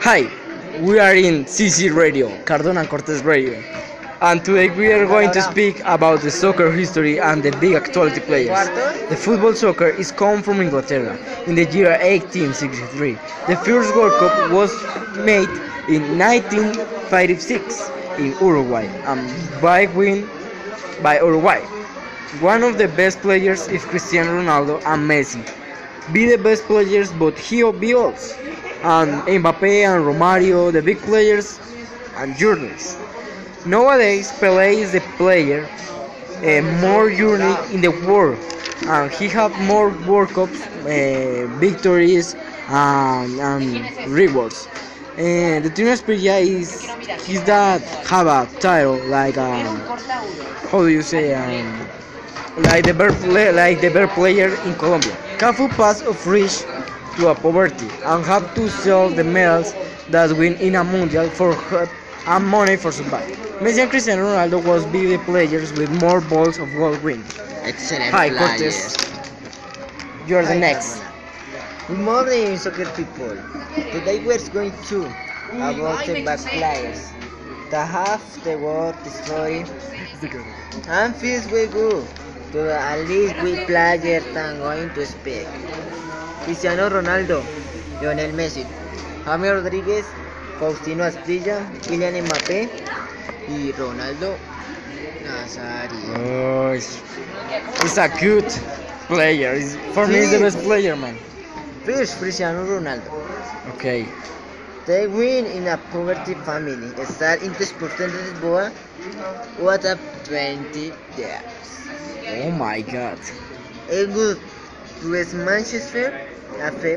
Hi, we are in CC Radio, Cardona Cortez Radio, and today we are going to speak about the soccer history and the big actuality players. The football soccer is come from Inglaterra in the year 1863. The first World Cup was made in 1956 in Uruguay and by win by Uruguay. One of the best players is Cristiano Ronaldo and Messi. Be the best players, but he be also. And Mbappe and Romario, the big players and journalists. Nowadays, Pelé is the player more unique in the world, and he have more World Cups, victories, and rewards. And the team Asprilla is that have a title like how do you say like the better player in Colombia. Cafu pass of rich to a poverty and have to sell the medals that win in a mundial for help and money for survive. Messi and Cristiano Ronaldo was be the players with more balls of gold win. Excellent Hi players. Cortez, you are the next. Good morning, soccer people. Today we're going to about the back players. The half the world story and feels we go to at least we players I'm going to speak. Cristiano Ronaldo, Lionel Messi, James Rodríguez, Faustino Asprilla, Kylian Mbappé y Ronaldo Nazario. Oh, it's a good player. For me, it's the best player, man. First, Cristiano Ronaldo. Okay. They win in a poverty family. Start in the Sporting Lisboa. What a 20 years. Oh my God. A good to Manchester after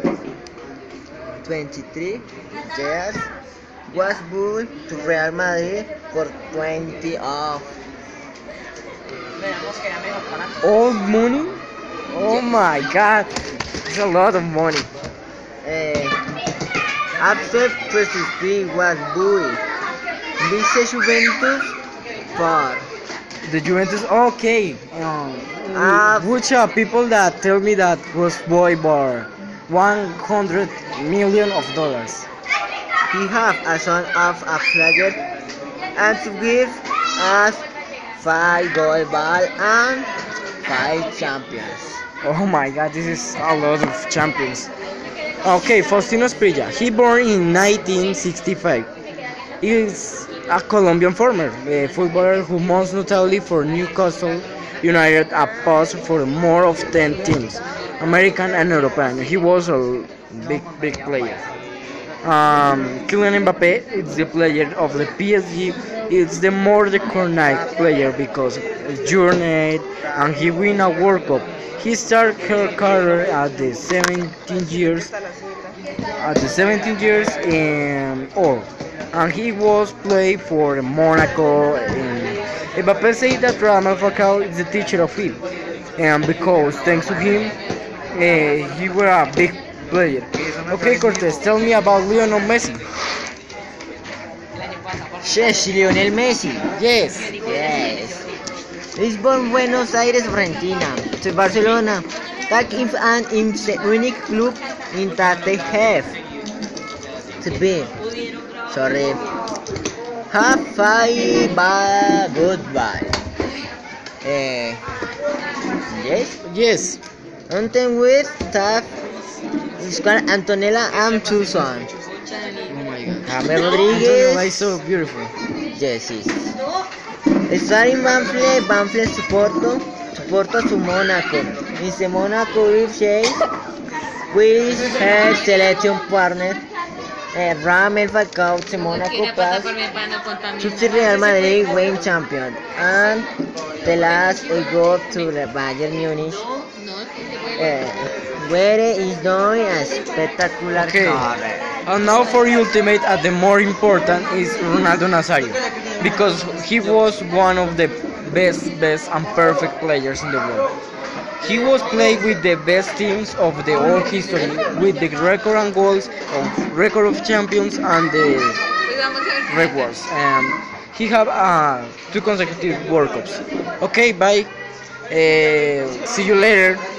23 years. Was built to Real Madrid for 20 of. All money? Oh my God. It's a lot of money. After 23 was built. Vice Juventus for. The Juventus, okay. Which people that tell me that was boy for $100 million. He have a son of a player and to give us 5 gold ball and 5 champions. Oh my God, this is a lot of champions. Okay, Faustino Asprilla. He born in 1965. He is a Colombian former footballer who most notably for Newcastle United a pass for more of 10 teams, American and European. He was a big player. Kylian Mbappe is the player of the PSG. It's the more the correct player because journeyed and he win a World Cup. He started her career at the 17 years. In all, and he was played for Monaco. Mbappe said that Radamel Falcao is the teacher of him, and because thanks to him, he were a big player. Okay, Cortez, tell me about Lionel Messi. Yes, Lionel Messi. Yes. Yes. He's born Buenos Aires, Argentina, to Barcelona. That is an unique club in that they have to be. Sorry. Have 5 goodbye. Yes. Yes. And then with staff is called Antonella and two sons. Oh my God. James Rodríguez. It's so beautiful. Yes, yes. Starting Banfield supporto to Monaco. In the Monaco with her selection partner Radamel Falcao to Monaco pass to the Real Madrid win champion and the last we go to the Bayern Munich where is doing a spectacular career. And now for ultimate, the more important is Ronaldo Nazario, because he was one of the best and perfect players in the world. He was played with the best teams of the whole history, with the record and goals, record of champions, and the rewards. He have 2 consecutive World Cups. Okay, bye. See you later.